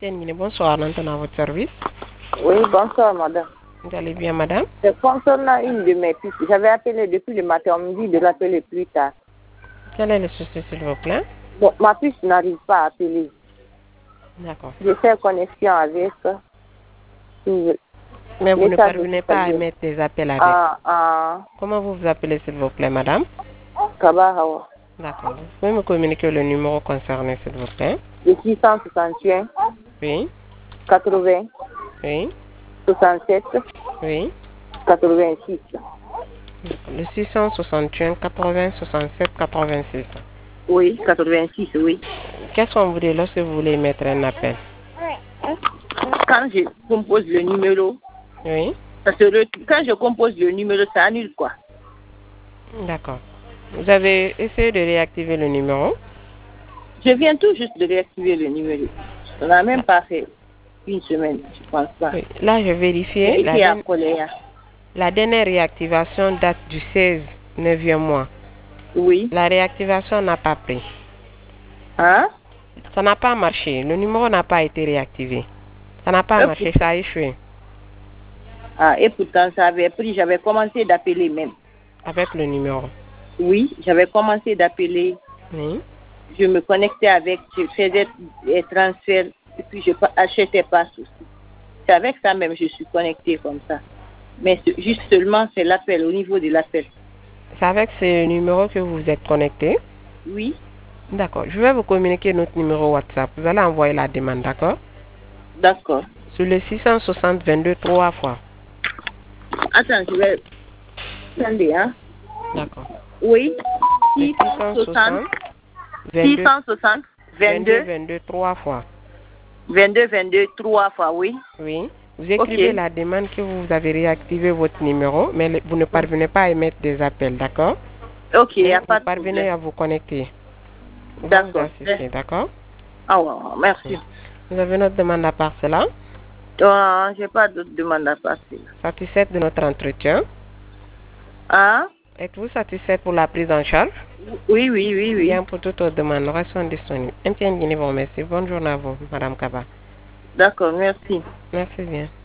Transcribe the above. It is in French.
Bonsoir, maintenant à votre service. Oui, bonsoir, madame. Vous allez bien, madame? C'est concernant une de mes pistes. J'avais appelé depuis le matin, on me dit de l'appeler plus tard. Quel est le souci, s'il vous plaît? Bon, ma piste n'arrive pas à appeler. D'accord. Je fais connexion avec. Mais vous ne parvenez pas à mettre des appels avec. Comment vous vous appelez, s'il vous plaît, madame? Kabahawa. D'accord. Vous pouvez me communiquer le numéro concerné, s'il vous plaît? Le 661. Oui. 80. Oui. 67. Oui. 86. Le 661 80 67 86. Oui, 86, oui. Qu'est-ce qu'on voulait lorsque vous voulez mettre un appel? Quand je compose le numéro, Oui. Quand je compose le numéro, ça annule quoi? D'accord. Vous avez essayé de réactiver le numéro? Je viens tout juste de réactiver le numéro. On n'a même pas fait une semaine, je pense pas. Oui. Là, je vérifie. La dernière réactivation date du 16 9e mois. Oui. La réactivation n'a pas pris. Hein? Ça n'a pas marché. Le numéro n'a pas été réactivé. Ça n'a pas marché, ça a échoué. Ah, et pourtant, ça avait pris. J'avais commencé d'appeler même. Avec le numéro? Oui, j'avais commencé d'appeler. Oui. Je me connectais avec, je faisais des transferts et puis je achetais pas ceci. C'est avec ça même je suis connectée comme ça. Mais juste seulement, c'est l'appel, au niveau de l'appel. C'est avec ce numéro que vous êtes connecté? Oui. D'accord. Je vais vous communiquer notre numéro WhatsApp. Vous allez envoyer la demande, d'accord? D'accord. Sur le 660 22 3 fois. Attends, je vais... Attendez, hein? D'accord. Oui. 660 22 22 3 fois. 22 3 fois, oui. Oui. Vous écrivez la demande que vous avez réactivé votre numéro, mais vous ne parvenez pas à émettre des appels, d'accord? Ok, il n'y a pas de problème. Vous parvenez à vous connecter. D'accord. D'accord? Ah ouais, merci. Vous avez notre demande à part cela? Je n'ai pas d'autre demande à part cela. Satisfaite de notre entretien? Hein? Êtes-vous satisfaite pour la prise en charge? Oui. Bien, pour toute autre demande, nous restons disponibles. Un bien, vous remercie. Bonne journée à vous, Madame Kaba. D'accord, merci. Merci bien.